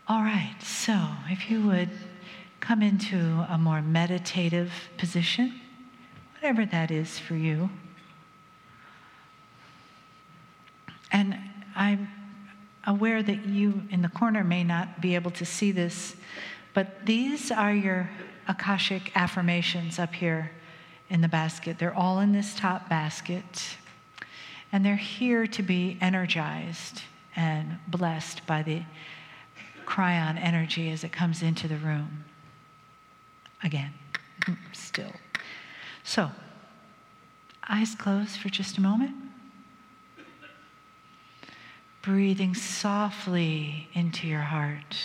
All right, so if you would come into a more meditative position, whatever that is for you. And I'm aware that you in the corner may not be able to see this, but these are your Akashic affirmations up here in the basket. They're all in this top basket, and they're here to be energized and blessed by the Kryon energy as it comes into the room. Again, still. So, eyes closed for just a moment. Breathing softly into your heart.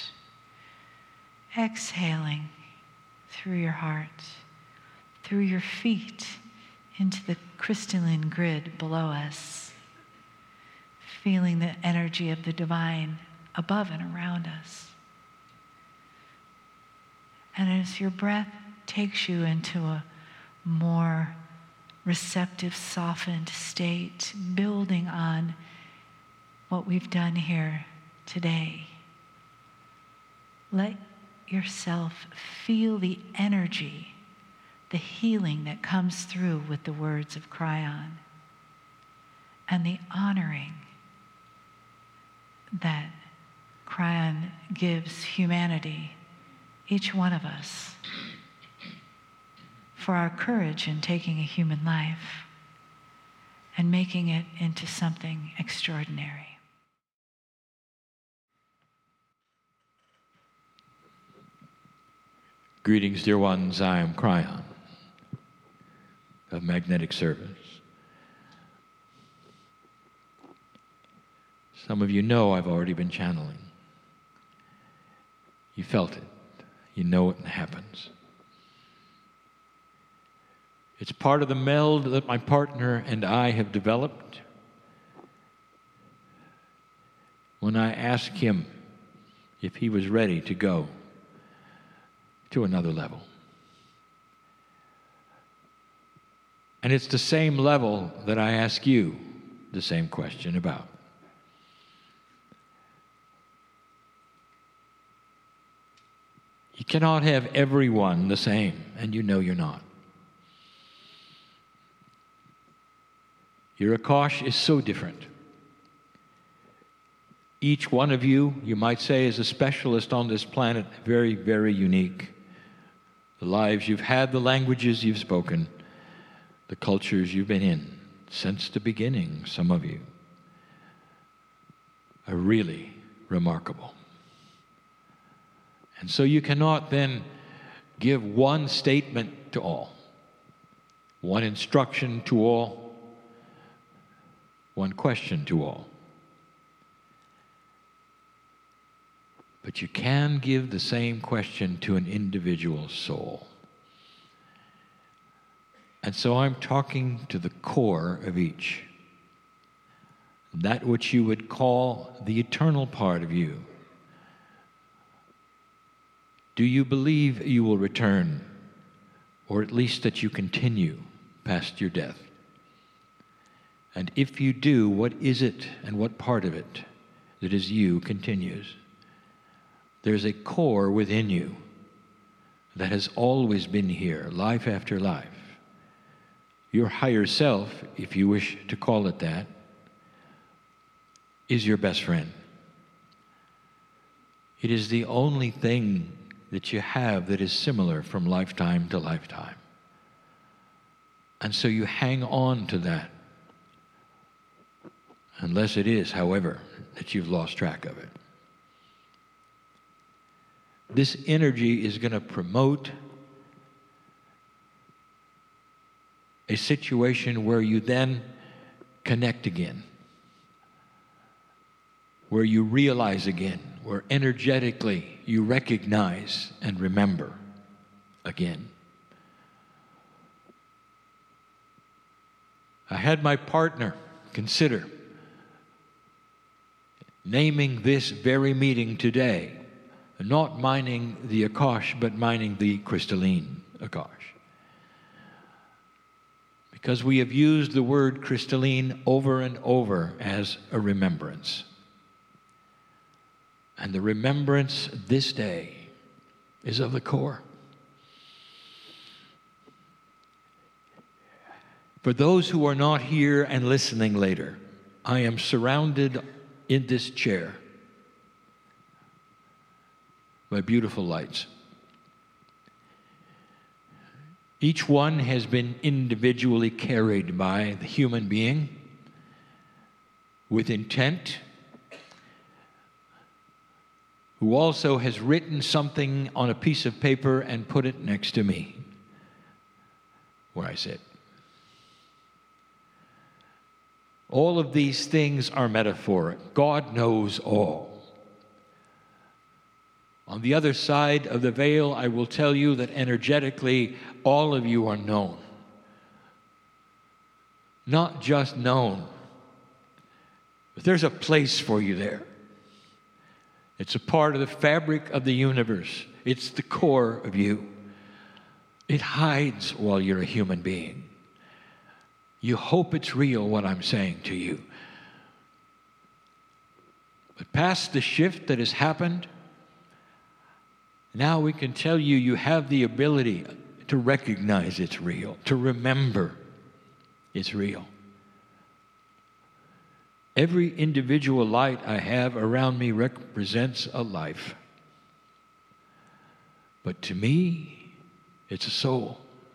Exhaling through your heart, through your feet, into the crystalline grid below us. Feeling the energy of the divine above and around us. And as your breath takes you into a more receptive, softened state, building on what we've done here today, let yourself feel the energy, the healing that comes through with the words of Kryon, and the honoring that Kryon gives humanity, each one of us, for our courage in taking a human life and making it into something extraordinary. Greetings, dear ones. I am Kryon of Magnetic Service. Some of you know I've already been channeling. You felt it. You know it happens. It's part of the meld that my partner and I have developed. When I asked him if he was ready to go to another level. And it's the same level that I ask you the same question about. You cannot have everyone the same, and you know you're not. Your Akash is so different. Each one of you, you might say, is a specialist on this planet, very, very unique. The lives you've had, the languages you've spoken, the cultures you've been in since the beginning, some of you, are really remarkable. And so you cannot then give one statement to all, one instruction to all, one question to all. But you can give the same question to an individual soul. And so I'm talking to the core of each, that which you would call the eternal part of you. Do you believe you will return, or at least that you continue past your death? And if you do, what is it and what part of it that is you continues? There's a core within you that has always been here, life after life. Your higher self, if you wish to call it that, is your best friend. It is the only thing that you have that is similar from lifetime to lifetime. And so you hang on to that. Unless it is, however, that you've lost track of it. This energy is going to promote a situation where you then connect again, where you realize again, where energetically you recognize and remember again. I had my partner consider naming this very meeting today, not mining the Akash, but mining the crystalline Akash. Because we have used the word crystalline over and over as a remembrance. And the remembrance this day is of the core. For those who are not here and listening later, I am surrounded in this chair by beautiful lights. Each one has been individually carried by the human being with intent, who also has written something on a piece of paper and put it next to me where I sit. All of these things are metaphoric. God knows all. On the other side of the veil, I will tell you that energetically, all of you are known. Not just known, but there's a place for you there. It's a part of the fabric of the universe. It's the core of you. It hides while you're a human being. You hope it's real, what I'm saying to you. But past the shift that has happened, now we can tell you you have the ability to recognize it's real, to remember it's real. Every individual light I have around me represents a life. But to me, it's a soul.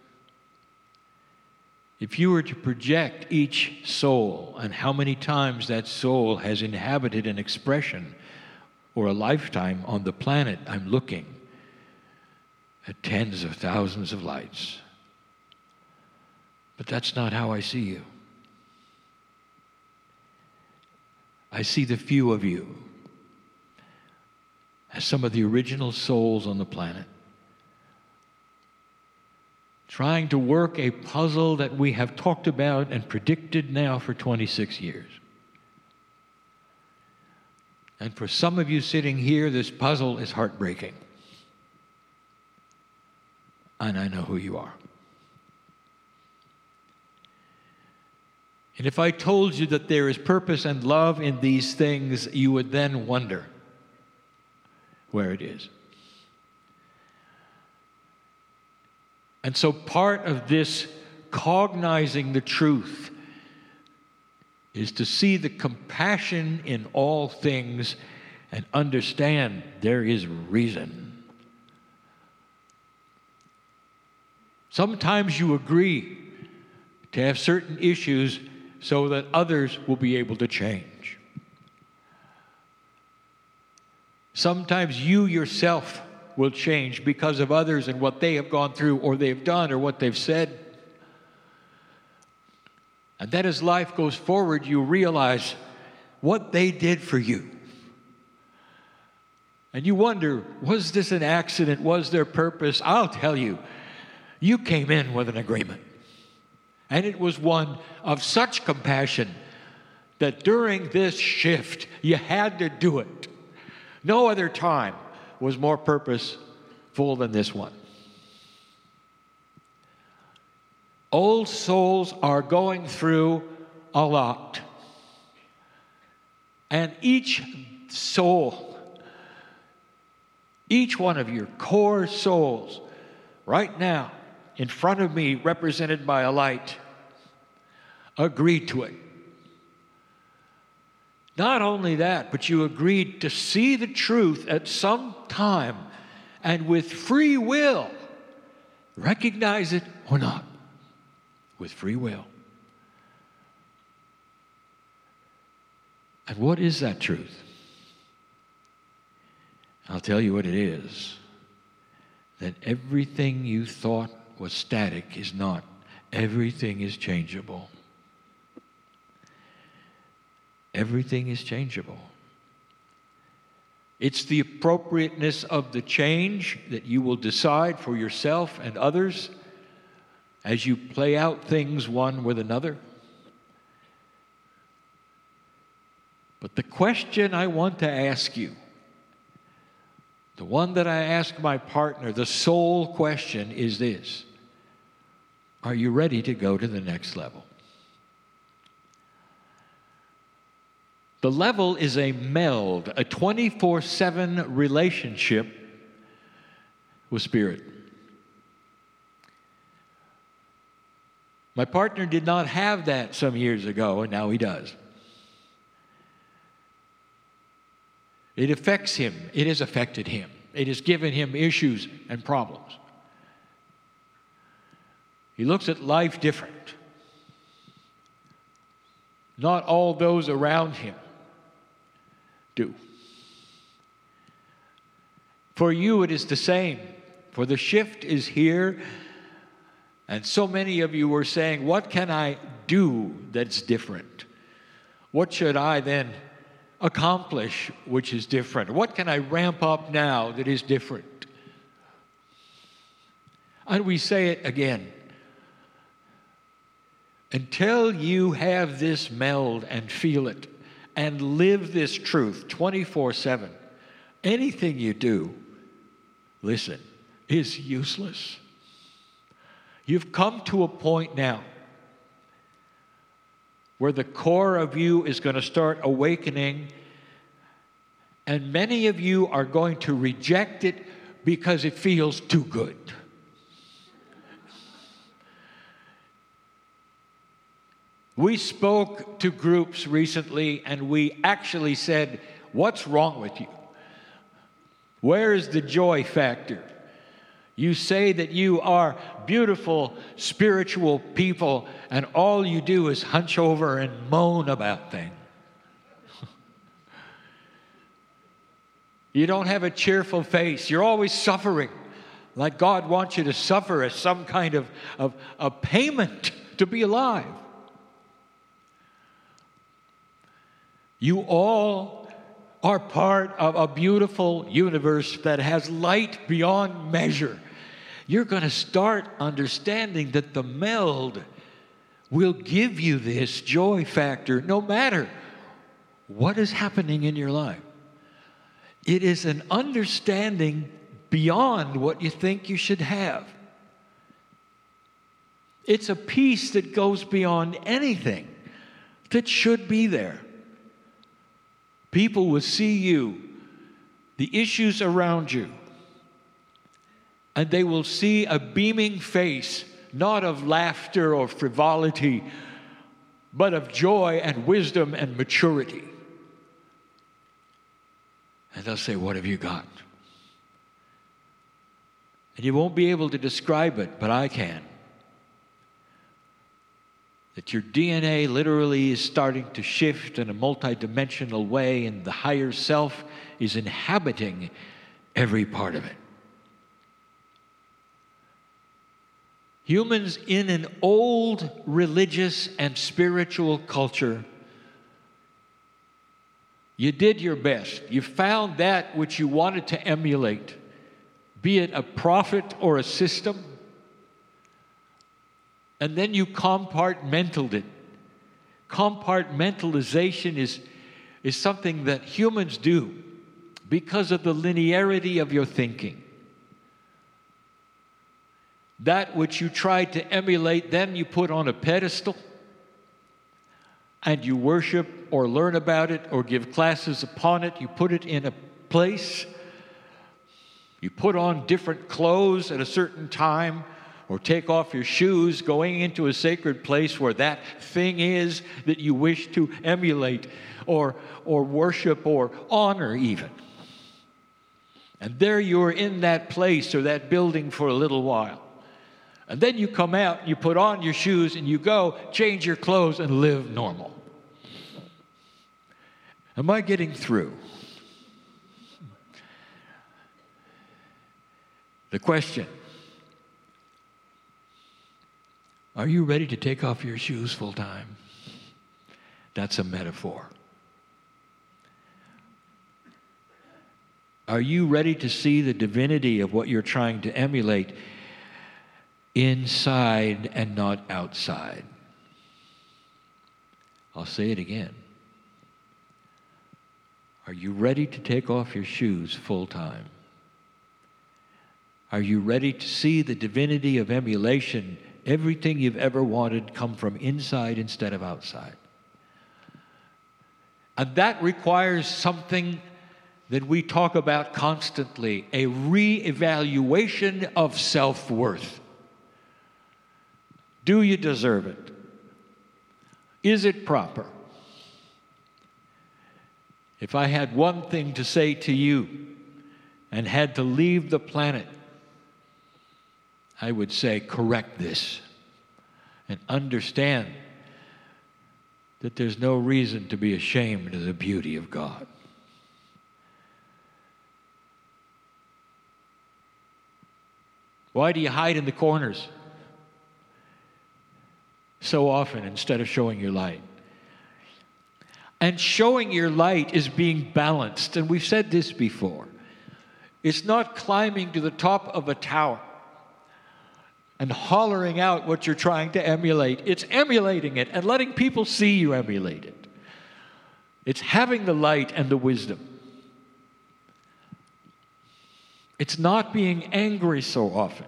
If you were to project each soul and how many times that soul has inhabited an expression or a lifetime on the planet, I'm looking at tens of thousands of lights. But that's not how I see you. I see the few of you as some of the original souls on the planet, trying to work a puzzle that we have talked about and predicted now for 26 years. And for some of you sitting here, this puzzle is heartbreaking. And I know who you are. And if I told you that there is purpose and love in these things, you would then wonder where it is. And so part of this cognizing the truth is to see the compassion in all things and understand there is reason. Sometimes you agree to have certain issues so that others will be able to change. Sometimes you yourself will change because of others and what they have gone through or they've done or what they've said. And then as life goes forward, you realize what they did for you. And you wonder, was this an accident? Was there purpose? I'll tell you, you came in with an agreement. And it was one of such compassion that during this shift, you had to do it. No other time was more purposeful than this one. Old souls are going through a lot. And each soul, each one of your core souls, right now, in front of me, represented by a light, agreed to it. Not only that, but you agreed to see the truth at some time and with free will, recognize it or not, with free will. And what is that truth? I'll tell you what it is. That everything you thought was static is not. Everything is changeable. Everything is changeable. It's the appropriateness of the change that you will decide for yourself and others as you play out things one with another. But the question I want to ask you, the one that I ask my partner, the soul question is this: are you ready to go to the next level? The level is a meld, a 24/7 relationship with Spirit. My partner did not have that some years ago, and now he does. It affects him. It has affected him. It has given him issues and problems. He looks at life different. Not all those around him do. For you, it is the same. For the shift is here. And so many of you were saying, what can I do that's different? What should I then accomplish which is different? What can I ramp up now that is different? And we say it again. Until you have this meld and feel it and live this truth 24/7, anything you do, listen, is useless. You've come to a point now where the core of you is going to start awakening, and many of you are going to reject it because it feels too good. We spoke to groups recently, and we actually said, what's wrong with you? Where is the joy factor? You say that you are beautiful, spiritual people, and all you do is hunch over and moan about things. You don't have a cheerful face. You're always suffering, like God wants you to suffer as some kind of payment to be alive. You all are part of a beautiful universe that has light beyond measure. You're going to start understanding that the meld will give you this joy factor no matter what is happening in your life. It is an understanding beyond what you think you should have. It's a peace that goes beyond anything that should be there. People will see you, the issues around you, and they will see a beaming face, not of laughter or frivolity, but of joy and wisdom and maturity. And they'll say, what have you got? And you won't be able to describe it, but I can. That your DNA literally is starting to shift in a multidimensional way, and the higher self is inhabiting every part of it. Humans in an old religious and spiritual culture, you did your best. You found that which you wanted to emulate, be it a prophet or a system, and then you compartmentaled it. Compartmentalization is something that humans do because of the linearity of your thinking. That which you tried to emulate, then you put on a pedestal and you worship or learn about it or give classes upon it. You put it in a place. You put on different clothes at a certain time or take off your shoes going into a sacred place where that thing is that you wish to emulate or worship or honor even. And there you're in that place or that building for a little while. And then you come out, you put on your shoes, and you go change your clothes and live normal. Am I getting through? The question, are you ready to take off your shoes full time? That's a metaphor. Are you ready to see the divinity of what you're trying to emulate inside and not outside? I'll say it again. Are you ready to take off your shoes full time? Are you ready to see the divinity of emulation, everything you've ever wanted, come from inside instead of outside? And that requires something that we talk about constantly, a re-evaluation of self-worth. Do you deserve it? Is it proper? If I had one thing to say to you and had to leave the planet, I would say, correct this and understand that there's no reason to be ashamed of the beauty of God. Why do you hide in the corners so often instead of showing your light? And showing your light is being balanced. And we've said this before. It's not climbing to the top of a tower and hollering out what you're trying to emulate. It's emulating it and letting people see you emulate it. It's having the light and the wisdom. It's not being angry so often.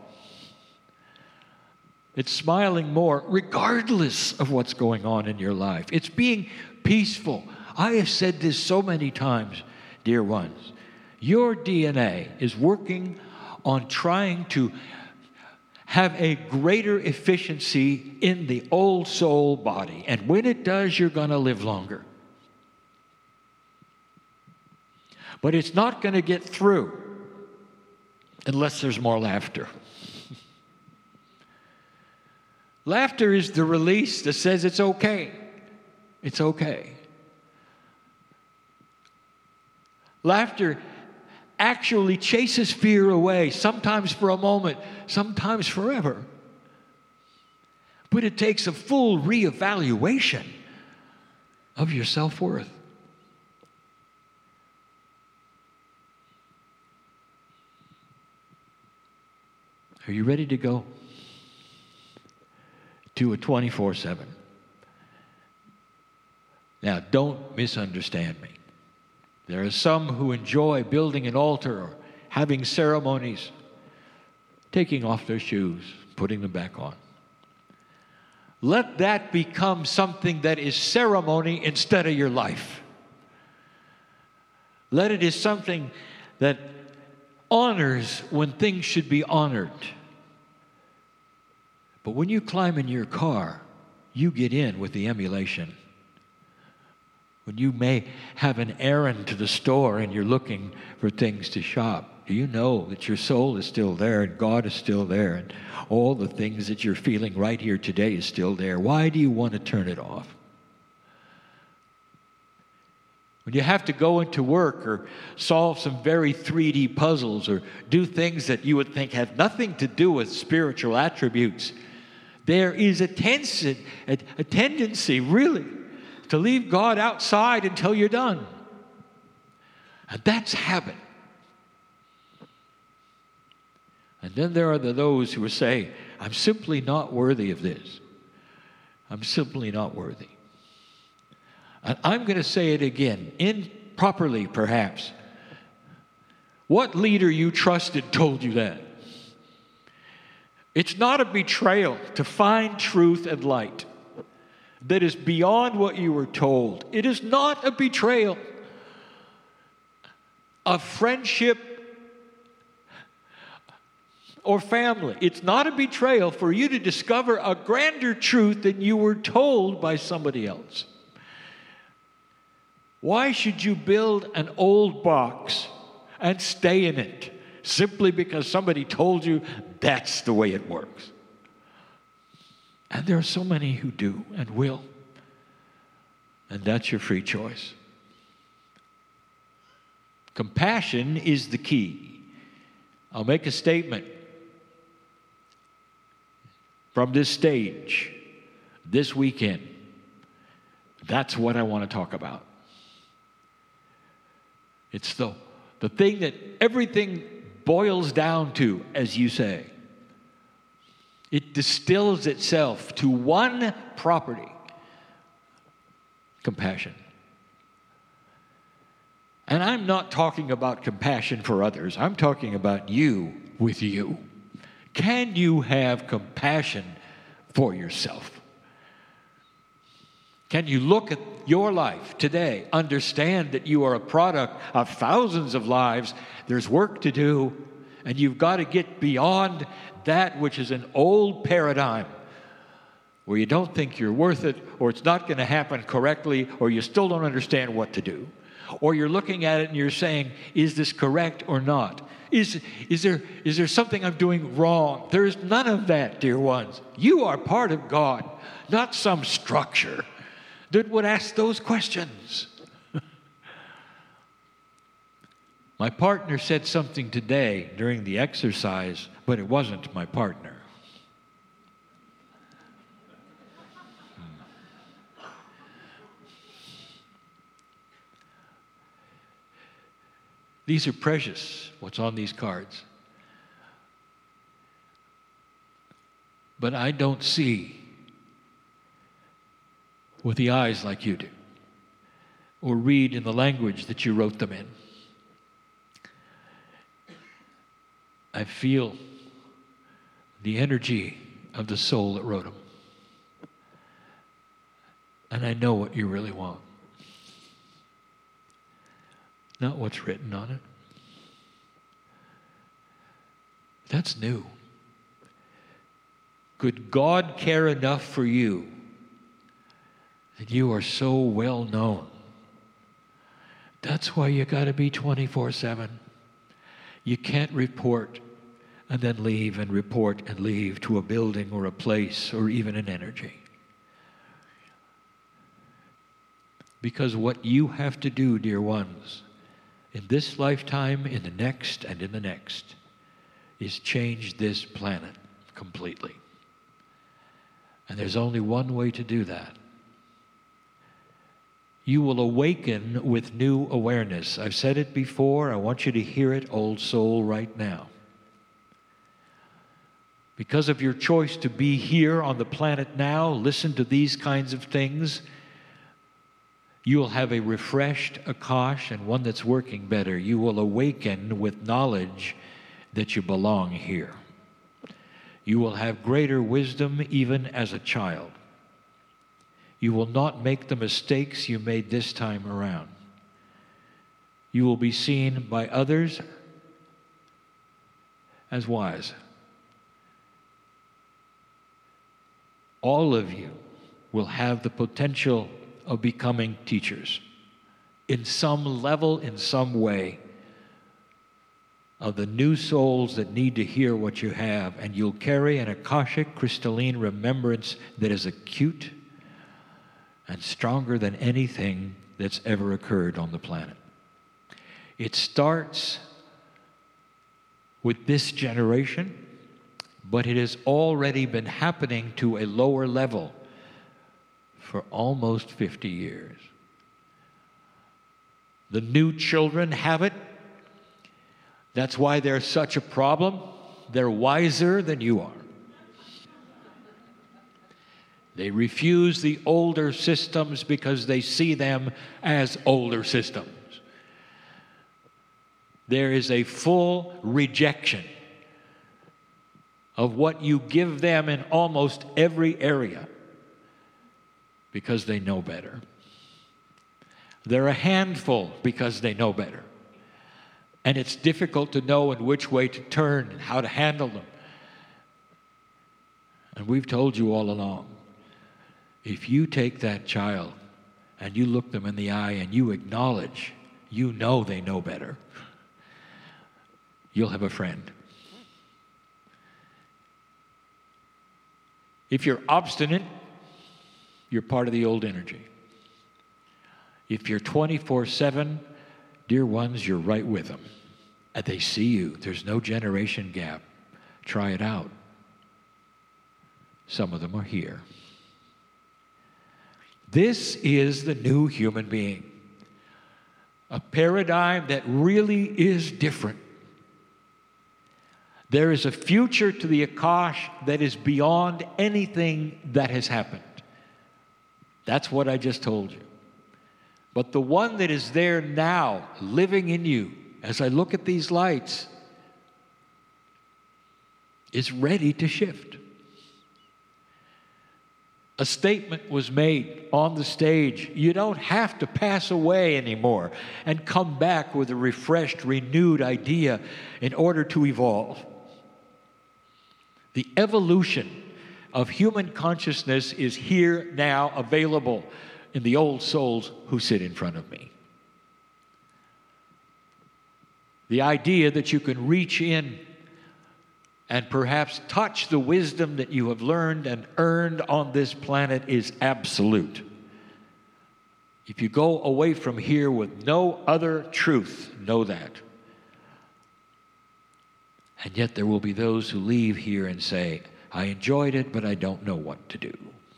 It's smiling more regardless of what's going on in your life. It's being peaceful. I have said this so many times, dear ones. Your DNA is working on trying to have a greater efficiency in the old soul body. And when it does, you're going to live longer. But it's not going to get through unless there's more laughter. Laughter is the release that says it's okay. It's okay. Laughter actually chases fear away, sometimes for a moment, sometimes forever. But it takes a full reevaluation of your self-worth. Are you ready to go to a 24/7? Now, don't misunderstand me. There are some who enjoy building an altar or having ceremonies, taking off their shoes, putting them back on. Let that become something that is ceremony instead of your life. Let it is something that honors when things should be honored. But when you climb in your car, you get in with the emulation. When you may have an errand to the store and you're looking for things to shop, do you know that your soul is still there and God is still there and all the things that you're feeling right here today is still there? Why do you want to turn it off? When you have to go into work or solve some very 3D puzzles or do things that you would think have nothing to do with spiritual attributes, there is a tendency, really, to leave God outside until you're done. And that's habit. And then there are those who will say, I'm simply not worthy of this. I'm simply not worthy. And I'm going to say it again, improperly perhaps. What leader you trusted told you that? It's not a betrayal to find truth and light that is beyond what you were told. It is not a betrayal of friendship or family. It's not a betrayal for you to discover a grander truth than you were told by somebody else. Why should you build an old box and stay in it simply because somebody told you that's the way it works? And there are so many who do and will. And that's your free choice. Compassion is the key. I'll make a statement from this stage this weekend. That's what I want to talk about. It's the thing that everything boils down to, as you say. It distills itself to one property: compassion. And I'm not talking about compassion for others. I'm talking about you with you. Can you have compassion for yourself? Can you look at your life today. Understand that you are a product of thousands of lives. There's work to do, and you've got to get beyond that which is an old paradigm where you don't think you're worth it, or it's not going to happen correctly, or you still don't understand what to do. Or you're looking at it and you're saying, is this correct or not? Is there something I'm doing wrong? There is none of that, dear ones. You are part of God, not some structure that would ask those questions. My partner said something today during the exercise, but it wasn't my partner. These are precious, what's on these cards. But I don't see with the eyes like you do, or read in the language that you wrote them in. I feel the energy of the soul that wrote them. And I know what you really want. Not what's written on it. That's new. Could God care enough for you that you are so well known? That's why you got to be 24/7. You can't report and then leave and report and leave to a building or a place or even an energy. Because what you have to do, dear ones, in this lifetime, in the next, and in the next, is change this planet completely. And there's only one way to do that. You will awaken with new awareness. I've said it before. I want you to hear it, old soul, right now. Because of your choice to be here on the planet now, listen to these kinds of things. You will have a refreshed Akash and one that's working better. You will awaken with knowledge that you belong here. You will have greater wisdom even as a child. You will not make the mistakes you made this time around. You will be seen by others as wise. All of you will have the potential of becoming teachers in some level, in some way, of the new souls that need to hear what you have, and you'll carry an Akashic crystalline remembrance that is acute and stronger than anything that's ever occurred on the planet. It starts with this generation, but it has already been happening to a lower level for almost 50 years. The new children have it. That's why they're such a problem. They're wiser than you are. They refuse the older systems because they see them as older systems. There is a full rejection of what you give them in almost every area because they know better. They're a handful because they know better. And it's difficult to know in which way to turn and how to handle them. And we've told you all along, if you take that child and you look them in the eye and you acknowledge, you know they know better, you'll have a friend. If you're obstinate, you're part of the old energy. If you're 24/7, dear ones, you're right with them. And they see you. There's no generation gap. Try it out. Some of them are here. This is the new human being. A paradigm that really is different. There is a future to the Akash that is beyond anything that has happened. That's what I just told you. But the one that is there now, living in you, as I look at these lights, is ready to shift. a statement was made on the stage. You don't have to pass away anymore and come back with a refreshed, renewed idea in order to evolve. The evolution of human consciousness is here now, available in the old souls who sit in front of me. The idea that you can reach in and perhaps touch the wisdom that you have learned and earned on this planet is absolute. If you go away from here with no other truth, know that. And yet there will be those who leave here and say, I enjoyed it, but I don't know what to do.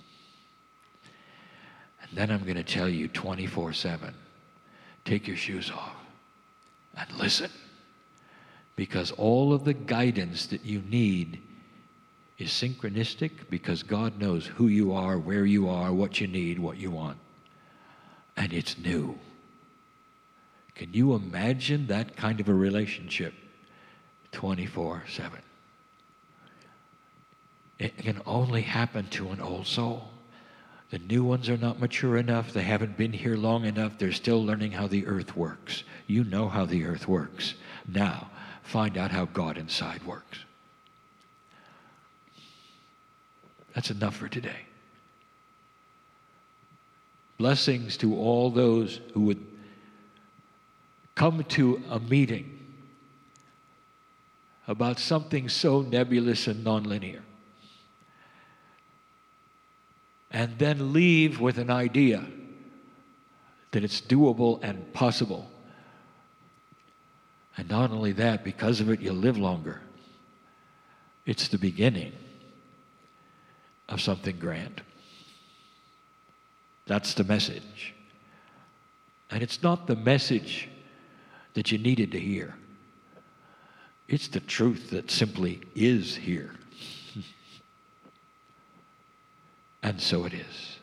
And then I'm going to tell you 24/7, take your shoes off and listen. Because all of the guidance that you need is synchronistic, because God knows who you are, where you are, what you need, what you want. And it's new. Can you imagine that kind of a relationship 24/7? It can only happen to an old soul. The new ones are not mature enough. They haven't been here long enough. They're still learning how the earth works. You know how the earth works. Now, find out how God inside works. That's enough for today. Blessings to all those who would come to a meeting about something so nebulous and nonlinear, and then leave with an idea that it's doable and possible. And not only that, because of it, you'll live longer. It's the beginning of something grand. That's the message. And it's not the message that you needed to hear. It's the truth that simply is here. And so it is.